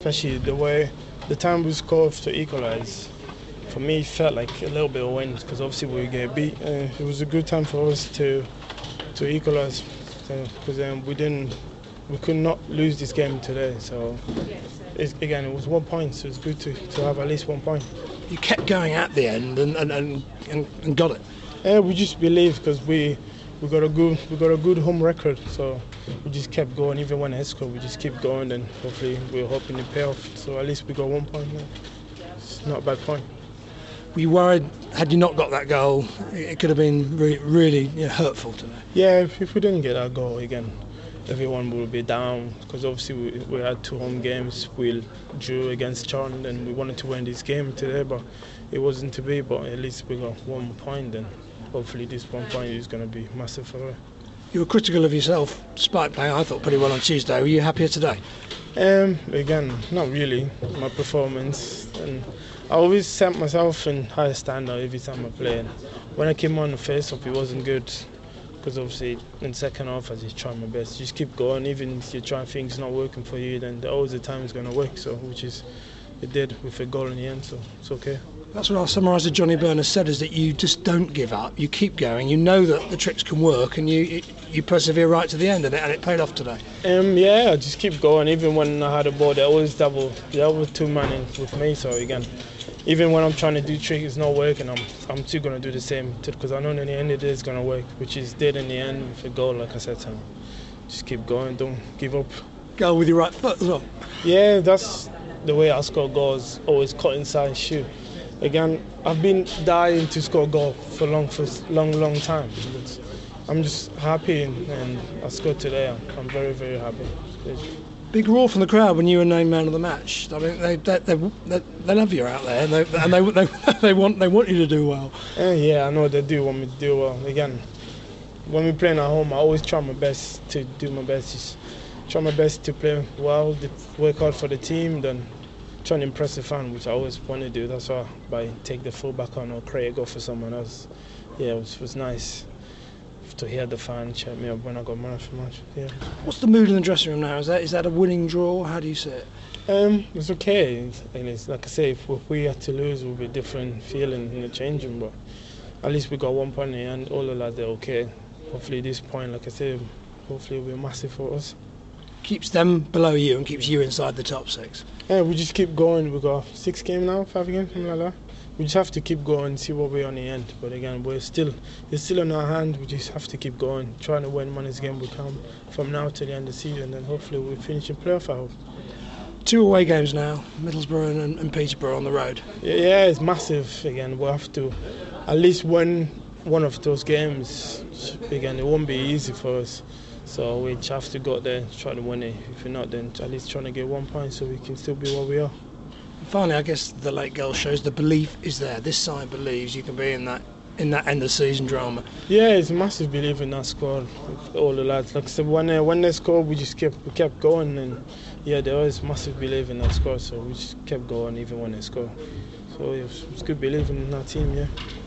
Especially the time we scored to equalise, for me it felt like a little bit of win because obviously we get beat. It was a good time for us to equalise because we could not lose this game today. So it was 1 point, so it's good to have at least 1 point. You kept going at the end and got it. We just believe because we got a good home record, so we just kept going. Even when I scored, we just keep going, and hopefully we're hoping to pay off. So at least we got 1 point now. It's not a bad point. Were you worried, had you not got that goal, it could have been really hurtful today? Yeah, if we didn't get that goal again, everyone would be down because obviously we had 2 home games. We drew against Charlton and we wanted to win this game today, but it wasn't to be. But at least we got 1 point, and hopefully this 1 point is going to be massive for us. You were critical of yourself despite playing, I thought, pretty well on Tuesday. Were you happier today? Again, not really. My performance, and I always set myself in higher standard every time I play. And when I came on the face-off, it wasn't good because obviously in the second half I just tried my best. Just keep going, even if you try things not working for you, then always the time is going to work. So which is it did with a goal in the end, so it's okay. That's what I'll summarise that Johnny Byrne has said, is that you just don't give up, you keep going, you know that the tricks can work, and you persevere right to the end, and it paid off today. Yeah, I just keep going. Even when I had a ball, they always double 2 man with me. So again, even when I'm trying to do tricks, it's not working, I'm still going to do the same because I know in the end it is going to work, which is did in the end with a goal, like I said to him. Just keep going, don't give up. Goal with your right foot as well. Yeah, that's the way I score goals, always cut inside, shoot. Again, I've been dying to score a goal for a long time. But I'm just happy, and I scored today. I'm very, very happy. Big roar from the crowd when you were named man of the match. I mean, they love you out there, and they want you to do well. Yeah, I know they do want me to do well. Again, when we're playing at home, I always try my best to do my best. Just try my best to play well, work hard for the team, then try and impress the fan, which I always want to do. That's why I take the fullback on or create a goal for someone else. Yeah, it was nice to hear the fan cheer me up when I got man of the match. Yeah. What's the mood in the dressing room now? Is that a winning draw? How do you see it? It's okay. And it's like I say, if we had to lose, it would be a different feeling in the changing. But at least we got 1 point in the end. All the lads are okay. Hopefully this point, like I say, hopefully will be massive for us. Keeps them below you and keeps you inside the top 6. Yeah, we just keep going. We got 6 games now, 5 games, something like that. We just have to keep going and see what we're on the end. But again, it's still in our hand. We just have to keep going, trying to win money's game we can from now to the end of the season, and hopefully we'll finish in playoff, I hope. 2 away games now, Middlesbrough and Peterborough on the road. Yeah, it's massive. Again, we'll have to at least win one of those games. Again, it won't be easy for us. So we have to go there, try to win it. If we're not, then at least trying to get 1 point so we can still be where we are. Finally, I guess the late goal shows the belief is there. This side believes you can be in that end of season drama. Yeah, it's a massive belief in that squad. All the lads, like I said, when they scored, we kept going, and yeah, there was massive belief in that squad. So we just kept going even when they scored. So it's good belief in that team, yeah.